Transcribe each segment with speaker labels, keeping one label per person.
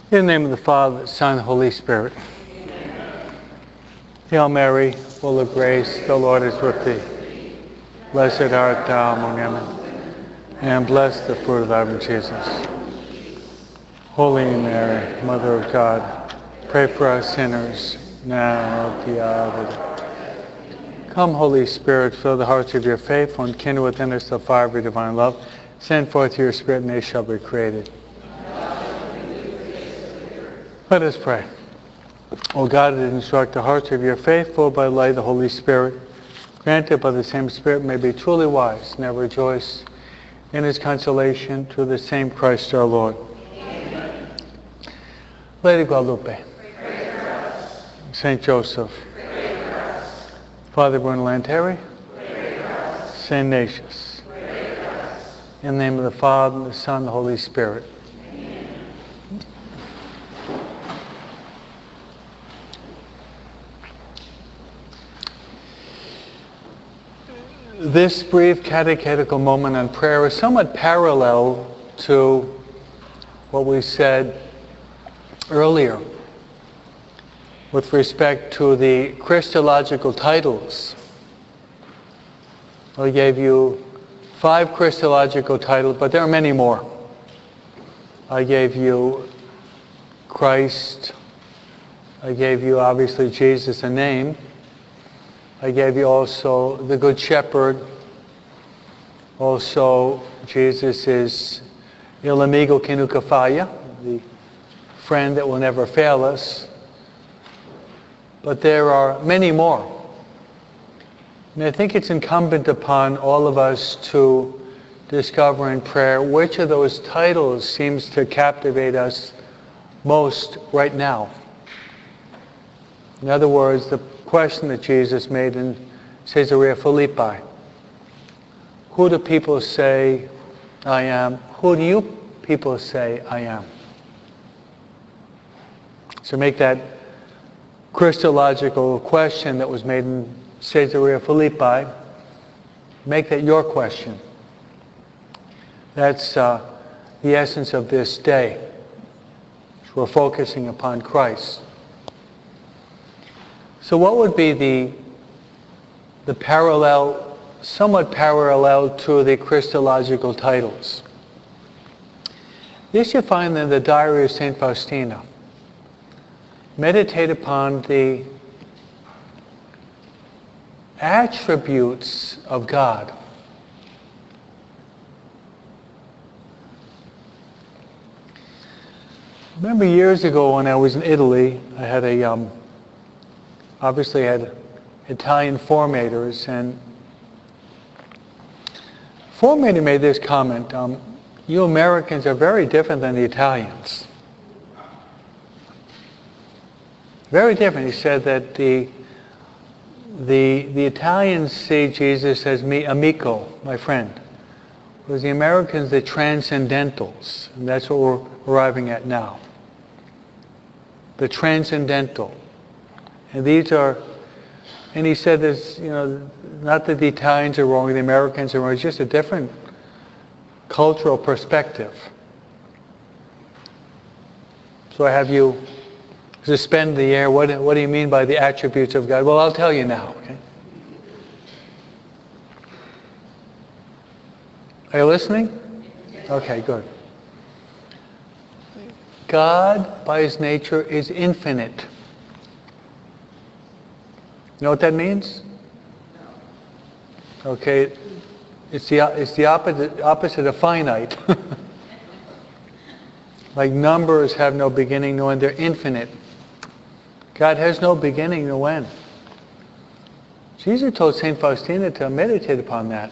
Speaker 1: In the name of the Father, the Son, and the Holy Spirit.
Speaker 2: Amen.
Speaker 1: Hail Mary, full of grace, the Lord is with thee. Blessed art thou among women, and blessed the fruit of thy womb, Jesus. Holy Mary, Mother of God, pray for us sinners, now and at the hour of death. Come, Holy Spirit, fill the hearts of your faithful and kindle within us the fire of your divine love. Send forth your Spirit, and they shall be created. Let us pray. O God, that instruct the hearts of your faithful by the light of the Holy Spirit, grant that by the same Spirit may be truly wise, and ever rejoice in his consolation through the same Christ our Lord.
Speaker 2: Amen.
Speaker 1: Lady Guadalupe, Saint Joseph, Father Bruno Lanteri, Saint Ignatius, in the name of the Father, and the Son, and the Holy Spirit. This brief catechetical moment on prayer is somewhat parallel to what we said earlier with respect to the Christological titles. I gave you 5 Christological titles, but there are many more. I gave you Christ. I gave you, obviously, Jesus, a name. I gave you also the Good Shepherd. Also, Jesus is Il amigo che nunca falla, the friend that will never fail us. But there are many more. And I think it's incumbent upon all of us to discover in prayer which of those titles seems to captivate us most right now. In other words, the question that Jesus made in Caesarea Philippi. Who do people say I am? Who do you people say I am? So make that Christological question that was made in Caesarea Philippi, make that your question. That's the essence of this day. We're focusing upon Christ. So what would be the parallel, somewhat parallel to the Christological titles? This you find in the Diary of St. Faustina. Meditate upon the attributes of God. Remember years ago when I was in Italy, I had obviously had Italian formators, and formator made this comment, you Americans are very different than the Italians. Very different. He said that the Italians see Jesus as mi amico, my friend. Whereas the Americans, the transcendentals. And that's what we're arriving at now. The transcendental. And these are, and he said this, not that the Italians are wrong, the Americans are wrong, it's just a different cultural perspective. So I have you suspend the air. What do you mean by the attributes of God? Well, I'll tell you now. Okay? Are you listening? Okay, good. God, by his nature, is infinite. You know what that means? Okay, it's the opposite of finite. Like numbers have no beginning, no end. They're infinite. God has no beginning, no end. Jesus told St. Faustina to meditate upon that.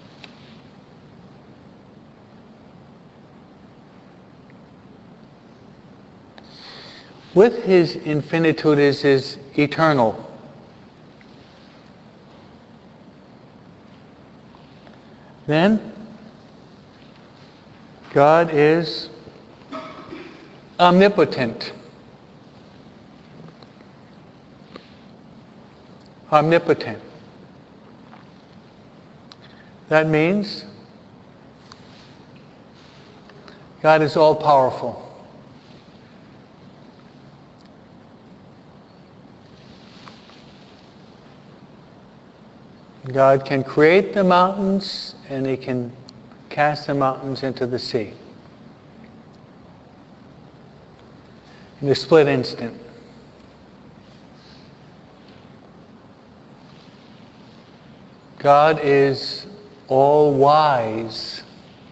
Speaker 1: With his infinitude is his eternal. Then, God is omnipotent. Omnipotent. That means God is all-powerful. God can create the mountains and He can cast the mountains into the sea. In a split instant. God is all wise.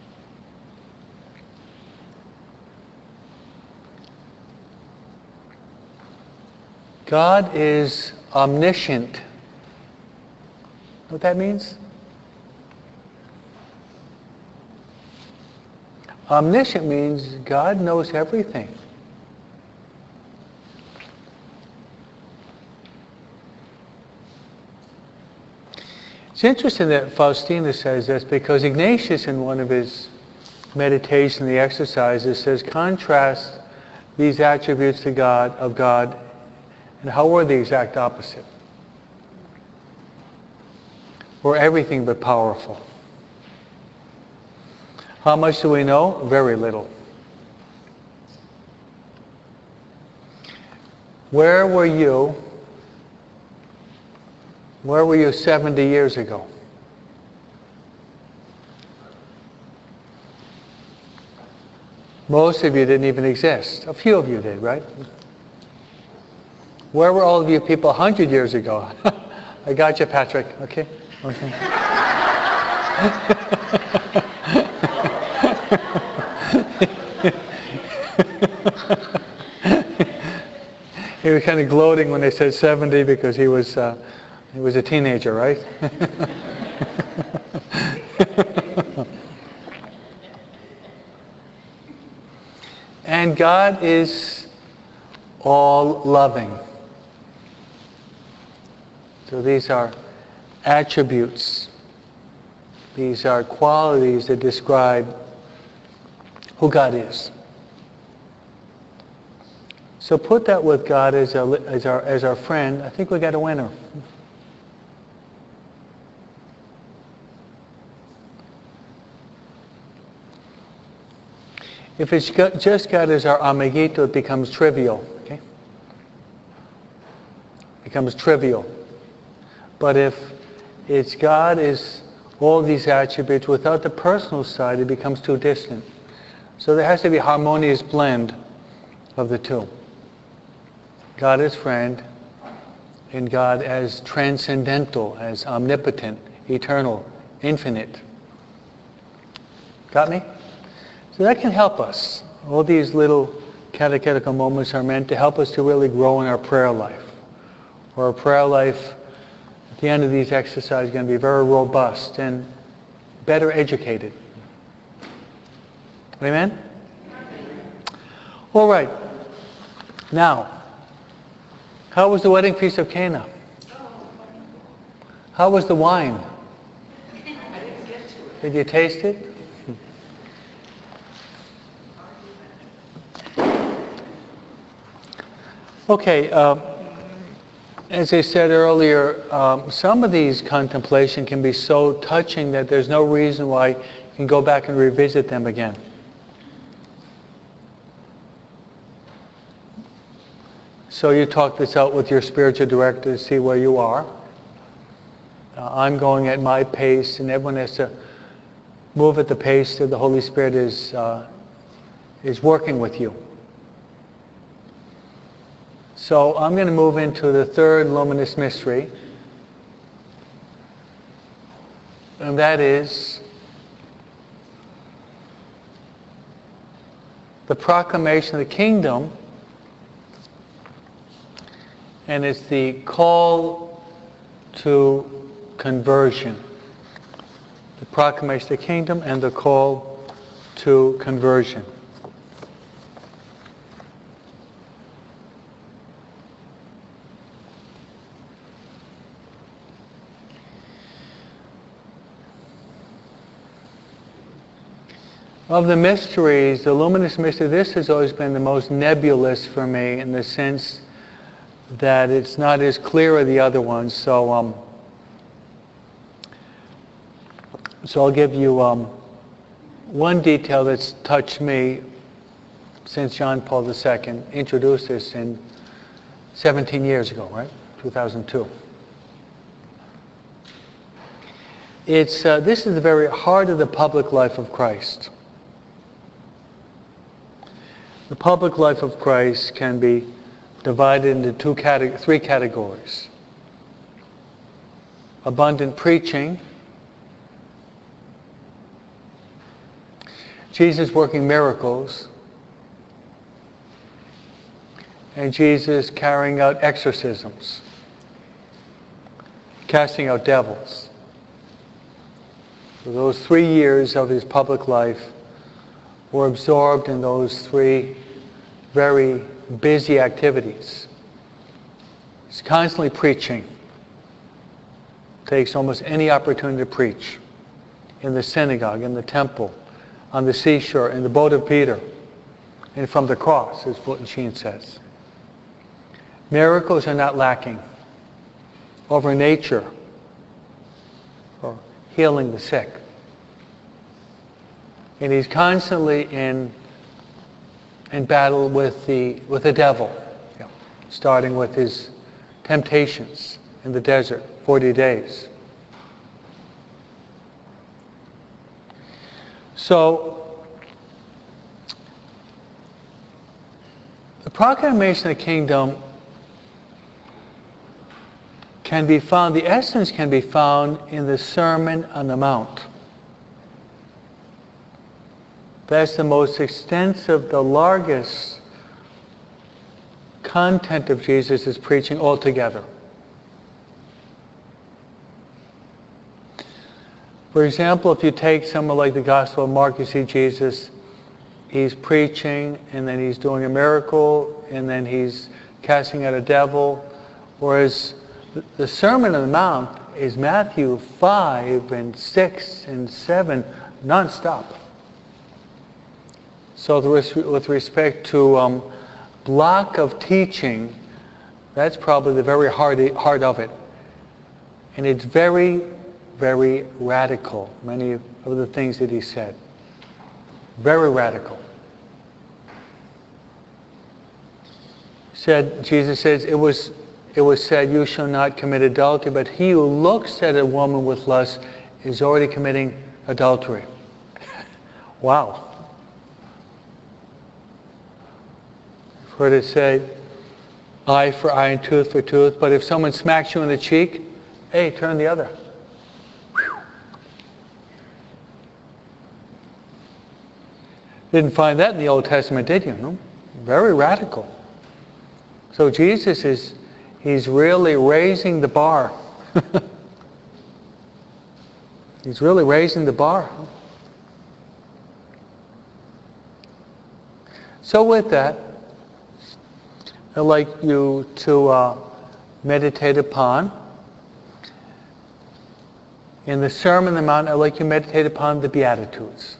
Speaker 1: God is omniscient. Know what that means? Omniscient means God knows everything. It's interesting that Faustina says this because Ignatius in one of his meditation, the exercises, says contrast these attributes to God, of God, and how we're the exact opposite. We're everything but powerful. How much do we know? Very little. Where were you 70 years ago? Most of you didn't even exist. A few of you did, right? Where were all of you people 100 years ago? I got you, Patrick. Okay? Okay. He was kind of gloating when they said 70 because he was a teenager, right? And God is all loving. So these are attributes. These are qualities that describe who God is. So put that with God as our friend. I think we got a winner. If it's just God as our amiguito, it becomes trivial. Okay? It becomes trivial. But if it's God is all these attributes without the personal side, it becomes too distant. So there has to be a harmonious blend of the two. God as friend, and God as transcendental, as omnipotent, eternal, infinite. Got me? So that can help us. All these little catechetical moments are meant to help us to really grow in our prayer life. Or our prayer life, at the end of these exercises, is going to be very robust and better educated. Amen? All right. Now, how was the wedding feast of Cana? How was the wine?
Speaker 2: I didn't get to it.
Speaker 1: Did you taste it? Okay, as I said earlier, some of these contemplation can be so touching that there's no reason why you can go back and revisit them again. So you talk this out with your spiritual director to see where you are. I'm going at my pace, and everyone has to move at the pace that the Holy Spirit is working with you. So I'm going to move into the third luminous mystery, and that is the proclamation of the kingdom, and it's the call to conversion. The proclamation of the kingdom and the call to conversion. Of the mysteries, the luminous mystery, this has always been the most nebulous for me in the sense that it's not as clear as the other ones. So I'll give you one detail that's touched me since John Paul II introduced this in 17 years ago, right? 2002. This is the very heart of the public life of Christ. The public life of Christ can be divided into three categories. Abundant preaching, Jesus working miracles, and Jesus carrying out exorcisms, casting out devils. So those 3 years of his public life were absorbed in those three very busy activities. He's constantly preaching. Takes almost any opportunity to preach. In the synagogue, in the temple, on the seashore, in the boat of Peter, and from the cross, as Fulton Sheen says. Miracles are not lacking over nature or healing the sick. And he's constantly in battle with the devil, starting with his temptations in the desert, 40 days. So, the proclamation of the kingdom can be found, the essence can be found in the Sermon on the Mount. That's the most extensive, the largest content of Jesus' preaching altogether. For example, if you take someone like the Gospel of Mark, you see Jesus, he's preaching, and then he's doing a miracle, and then he's casting out a devil, whereas the Sermon on the Mount is Matthew 5 and 6 and 7 non-stop. So with respect to block of teaching, that's probably the very heart of it. And it's very, very radical, many of the things that he said. Very radical. Jesus says, it was said, you shall not commit adultery, but he who looks at a woman with lust is already committing adultery. Wow. I've heard it say, eye for eye and tooth for tooth, but if someone smacks you in the cheek, hey, turn the other. Didn't find that in the Old Testament, did you? No? Very radical. So Jesus he's really raising the bar. He's really raising the bar. So with that, I'd like you to meditate upon. In the Sermon on the Mount, I'd like you to meditate upon the Beatitudes.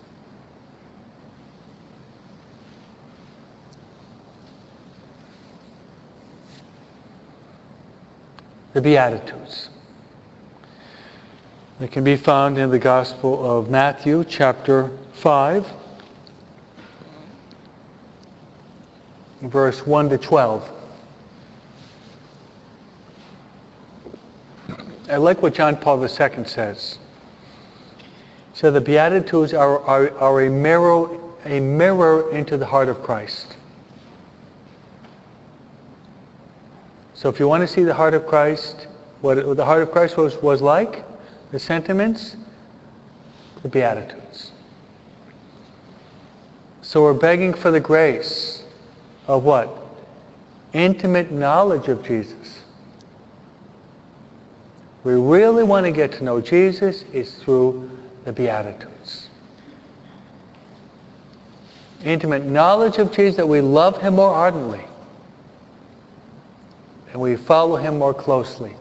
Speaker 1: The Beatitudes. They can be found in the Gospel of Matthew, chapter 5, verse 1 to 12. I like what John Paul II says. So the Beatitudes are a mirror into the heart of Christ. So if you want to see the heart of Christ, what the heart of Christ was like, the sentiments, the Beatitudes. So we're begging for the grace of what? Intimate knowledge of Jesus. We really want to get to know Jesus is through the Beatitudes. Intimate knowledge of Jesus, that we love him more ardently. And we follow him more closely.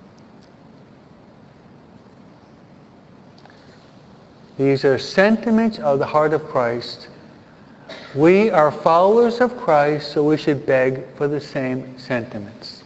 Speaker 1: These are sentiments of the heart of Christ. We are followers of Christ, so we should beg for the same sentiments.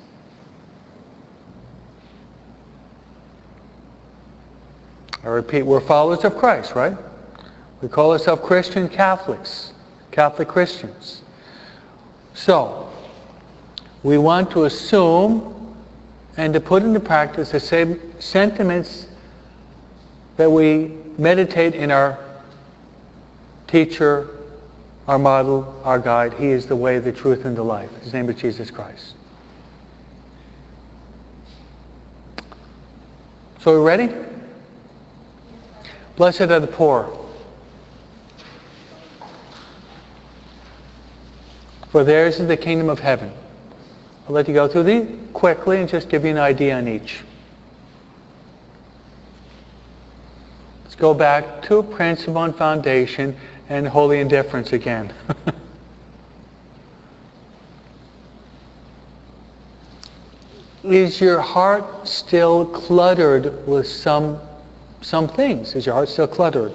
Speaker 1: I repeat, we're followers of Christ, right? We call ourselves Christian Catholics, Catholic Christians. So, we want to assume and to put into practice the same sentiments that we meditate in our teacher, our model, our guide. He is the way, the truth, and the life. His name is Jesus Christ. So we ready? Blessed are the poor, for theirs is the kingdom of heaven. I'll let you go through these quickly and just give you an idea on each. Let's go back to principle and foundation and holy indifference again. Is your heart still cluttered with some things? Is your heart still cluttered?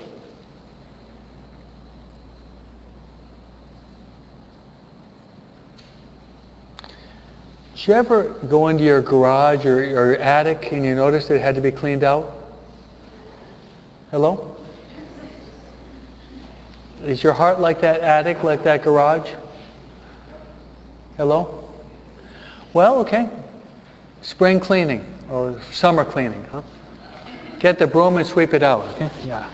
Speaker 1: Did you ever go into your garage or your attic and you noticed it had to be cleaned out? Hello? Is your heart like that attic, like that garage? Hello? Well, okay. Spring cleaning or summer cleaning, huh? Get the broom and sweep it out. Okay? Yeah.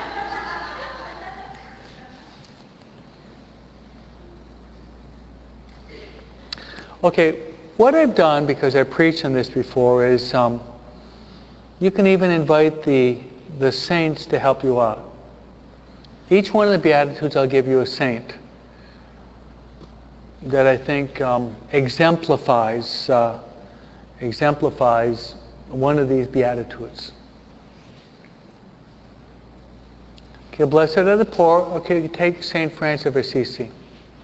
Speaker 1: Okay, what I've done, because I preached on this before, is you can even invite the saints to help you out. Each one of the Beatitudes, I'll give you a saint that I think exemplifies one of these Beatitudes. Okay, blessed are the poor. Okay, take Saint Francis of Assisi.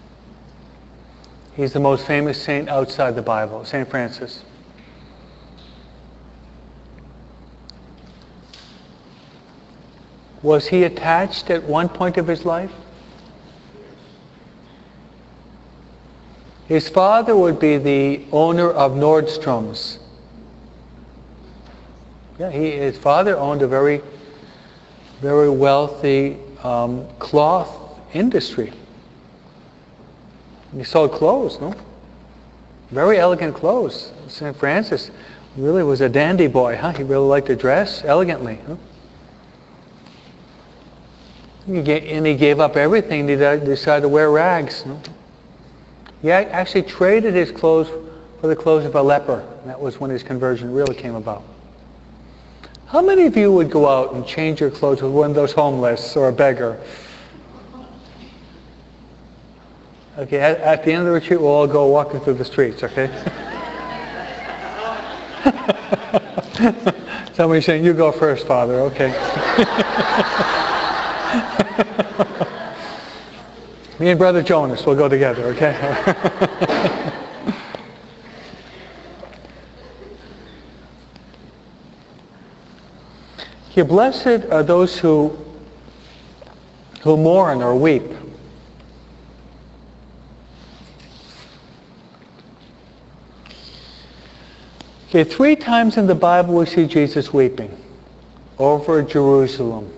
Speaker 1: He's the most famous saint outside the Bible, Saint Francis. Was he attached at one point of his life? His father would be the owner of Nordstrom's. Yeah, his father owned a very, very wealthy cloth industry. He sold clothes, no? Very elegant clothes. St. Francis really was a dandy boy, huh? He really liked to dress elegantly, huh? And he gave up everything. He decided to wear rags. No? He actually traded his clothes for the clothes of a leper. That was when his conversion really came about. How many of you would go out and change your clothes with one of those homeless or a beggar? Okay, at the end of the retreat, we'll all go walking through the streets, okay? Somebody's saying, you go first, Father, okay. Me and Brother Jonas will go together, okay? Okay, blessed are those who mourn or weep. Okay, 3 times in the Bible we see Jesus weeping over Jerusalem.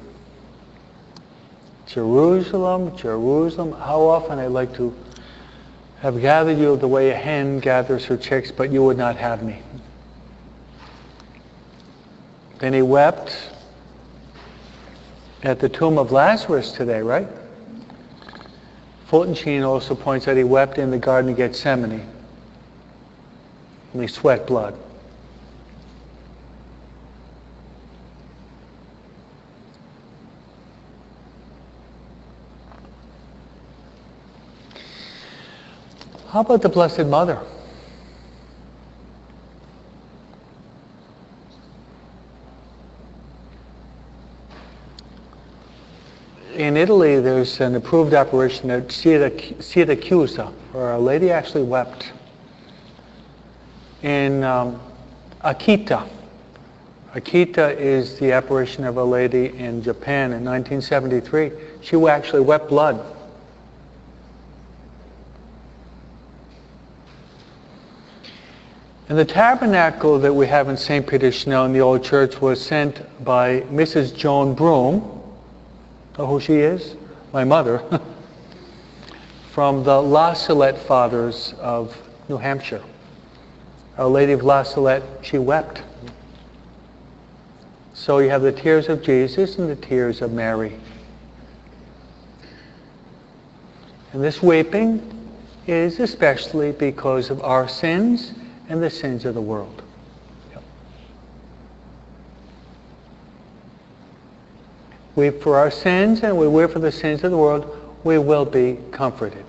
Speaker 1: Jerusalem, Jerusalem, how often I'd like to have gathered you the way a hen gathers her chicks, but you would not have me. Then he wept at the tomb of Lazarus today, right? Fulton Sheen also points out he wept in the Garden of Gethsemane. And he sweat blood. How about the Blessed Mother? In Italy, there's an approved apparition at Siracusa, where a lady actually wept. In Akita. Akita is the apparition of a lady in Japan in 1973. She actually wept blood. And the tabernacle that we have in St. Peter's Chanel in the old church was sent by Mrs. Joan Broom. Know who she is? My mother. From the La Salette Fathers of New Hampshire. Our Lady of La Salette, she wept. So you have the tears of Jesus and the tears of Mary. And this weeping is especially because of our sins and the sins of the world. Weep for our sins, and we weep for the sins of the world. We will be comforted.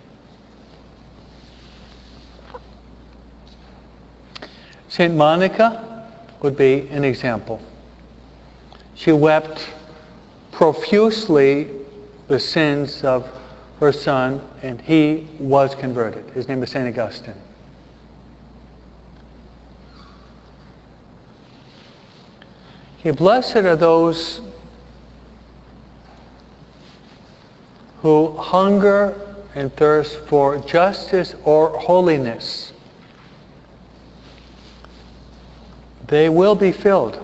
Speaker 1: Saint Monica would be an example. She wept profusely the sins of her son, and he was converted. His name is Saint Augustine. Okay, blessed are those who hunger and thirst for justice or holiness. They will be filled.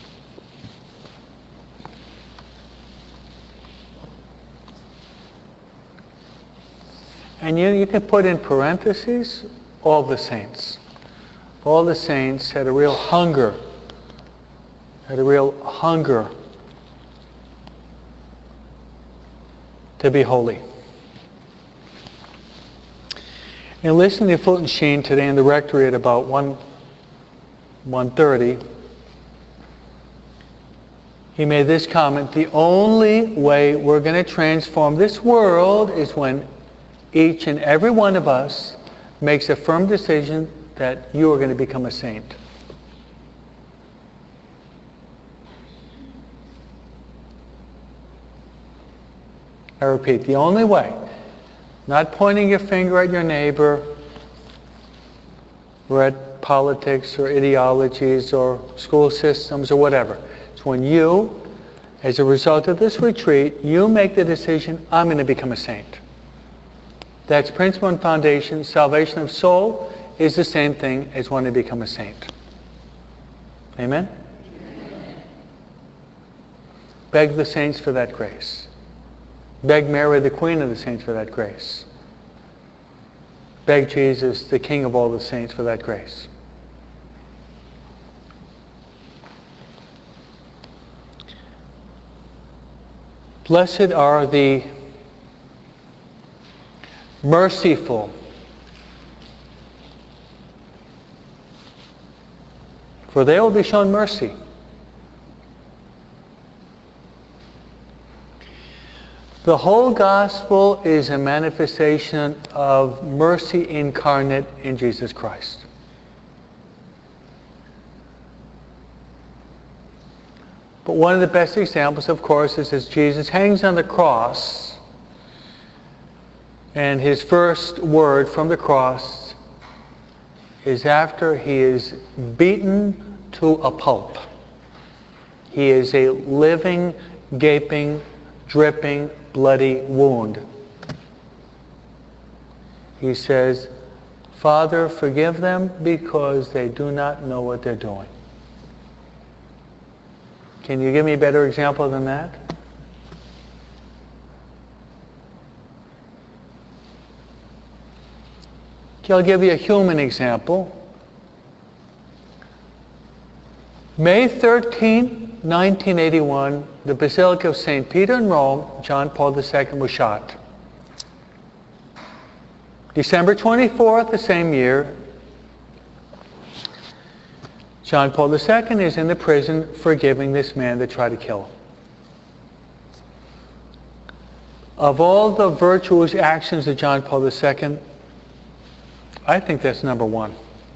Speaker 1: And you can put in parentheses all the saints. All the saints had a real hunger. To be holy. And listening to Fulton Sheen today in the rectory at about 1:30, he made this comment: the only way we're going to transform this world is when each and every one of us makes a firm decision that you are going to become a saint. I repeat, the only way, not pointing your finger at your neighbor or at politics or ideologies or school systems or whatever. It's when you, as a result of this retreat, you make the decision, I'm going to become a saint. That's principle and foundation. Salvation of soul is the same thing as wanting to become a saint. Amen? Beg the saints for that grace. Beg Mary, the Queen of the saints, for that grace. Beg Jesus, the King of all the saints, for that grace. Blessed are the merciful, for they will be shown mercy. The whole gospel is a manifestation of mercy incarnate in Jesus Christ. But one of the best examples, of course, is as Jesus hangs on the cross, and his first word from the cross is after he is beaten to a pulp. He is a living, gaping, dripping, bloody wound. He says, Father, forgive them because they do not know what they're doing. Can you give me a better example than that? Okay, I'll give you a human example. May 13, 1981, the Basilica of St. Peter in Rome, John Paul II was shot. December 24th, the same year, John Paul II is in the prison forgiving this man that tried to kill him. Of all the virtuous actions of John Paul II, I think that's number one.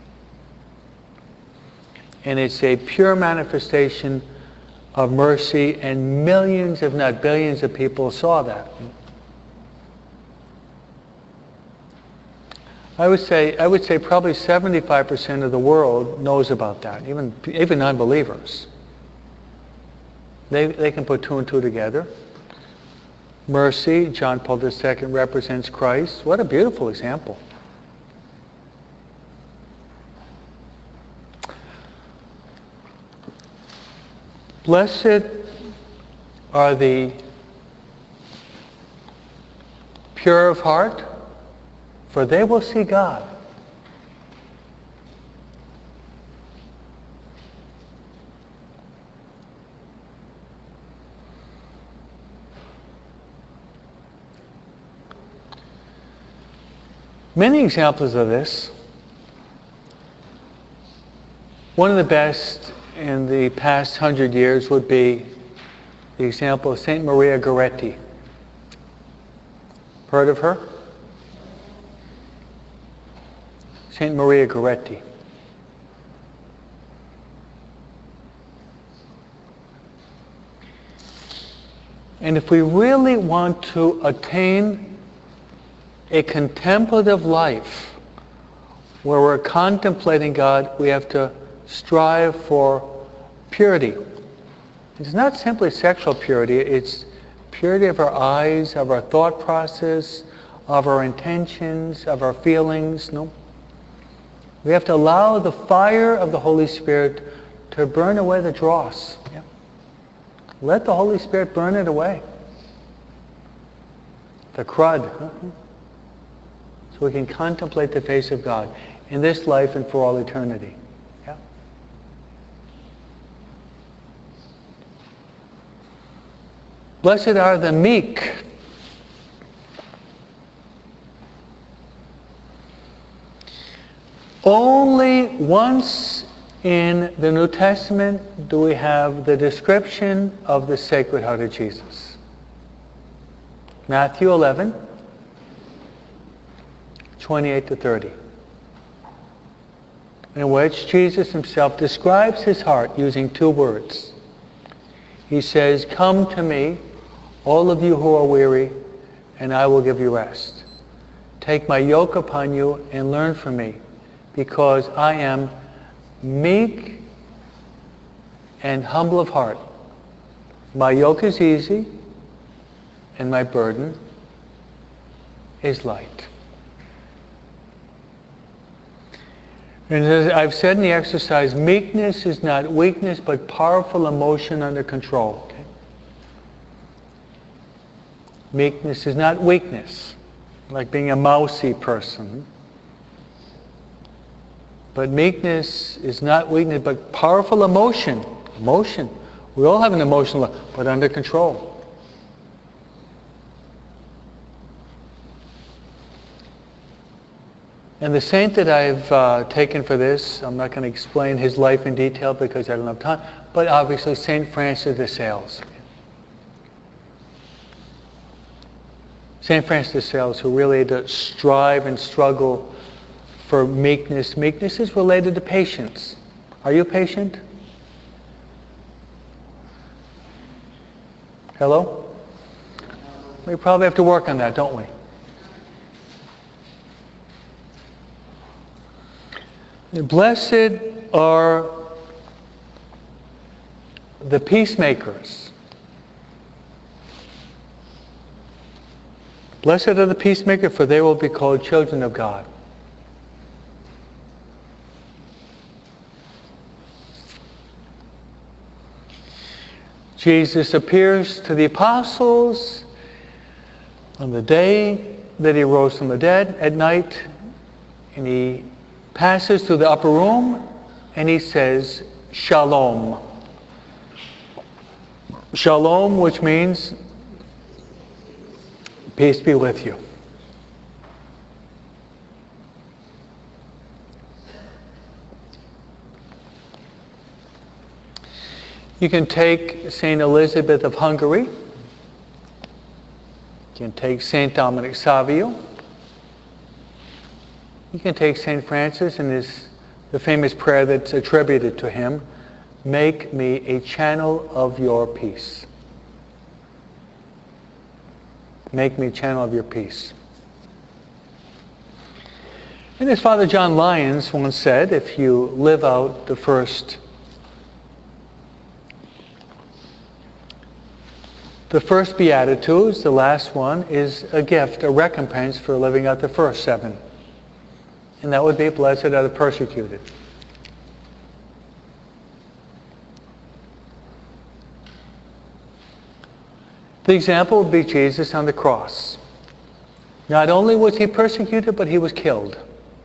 Speaker 1: And it's a pure manifestation of mercy, and millions, if not billions, of people saw that. I would say probably 75% of the world knows about that, even non-believers. They can put two and two together. Mercy, John Paul II represents Christ. What a beautiful example. Blessed are the pure of heart, for they will see God. Many examples of this. One of the best in the past 100 years would be the example of Saint Maria Goretti. Heard of her? Saint Maria Goretti. And if we really want to attain a contemplative life where we're contemplating God, we have to strive for purity. It's not simply sexual purity, it's purity of our eyes, of our thought process, of our intentions, of our feelings. No. We have to allow the fire of the Holy Spirit to burn away the dross. Yeah. Let the Holy Spirit burn it away. The crud. So we can contemplate the face of God in this life and for all eternity. Yeah. Blessed are the meek. Only once in the New Testament do we have the description of the Sacred Heart of Jesus. Matthew 11, 28 to 30. In which Jesus himself describes his heart using two words. He says, "Come to me, all of you who are weary, and I will give you rest. Take my yoke upon you and learn from me, because I am meek and humble of heart. My yoke is easy, and my burden is light." And as I've said in the exercise, meekness is not weakness, but powerful emotion under control. Okay? Meekness is not weakness, like being a mousy person. But meekness is not weakness, but powerful emotion. Emotion. We all have an emotional life, but under control. And the saint that I've taken for this, I'm not going to explain his life in detail because I don't have time, but obviously Saint Francis de Sales. Saint Francis de Sales, who really had to strive and struggle for meekness. Meekness is related to patience. Are you patient? Hello? We probably have to work on that, don't we? Blessed are the peacemakers. Blessed are the peacemakers, for they will be called children of God. Jesus appears to the apostles on the day that he rose from the dead at night, and he passes through the upper room and he says, Shalom. Shalom, which means peace be with you. You can take Saint Elizabeth of Hungary. You can take Saint Dominic Savio. You can take Saint Francis and the famous prayer that's attributed to him, "Make me a channel of your peace." Make me a channel of your peace. And as Father John Lyons once said, if you live out the first Beatitudes, the last one is a gift, a recompense for living out the first 7. And that would be, blessed are the persecuted. The example would be Jesus on the cross. Not only was he persecuted, but he was killed.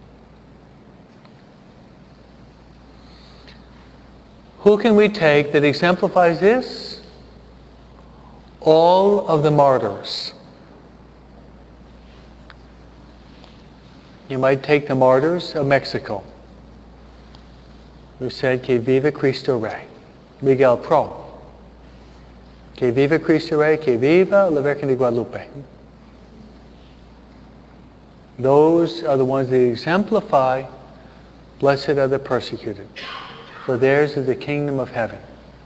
Speaker 1: Who can we take that exemplifies this? All of the martyrs. You might take the martyrs of Mexico, who said, Que viva Cristo Rey. Miguel Pro. Que viva Cristo Rey, que viva la Virgen de Guadalupe. Those are the ones that exemplify, blessed are the persecuted, for theirs is the kingdom of heaven.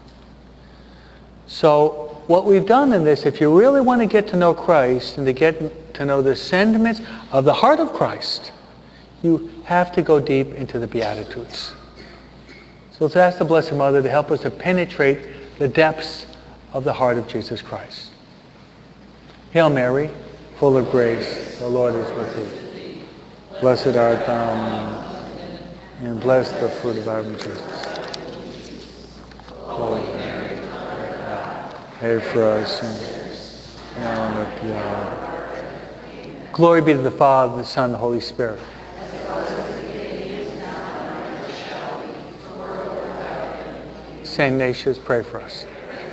Speaker 1: So what we've done in this, if you really want to get to know Christ and to get to know the sentiments of the heart of Christ, you have to go deep into the Beatitudes. So let's ask the Blessed Mother to help us to penetrate the depths of the heart of Jesus Christ. Hail Mary, full of grace, the Lord is with thee. Blessed art thou, and blessed the fruit of thy womb, Jesus. Holy Mary, pray for us sinners, now and at the hour of our death. Glory be to the Father, the Son, and the Holy Spirit. Saint Ignatius, pray for us.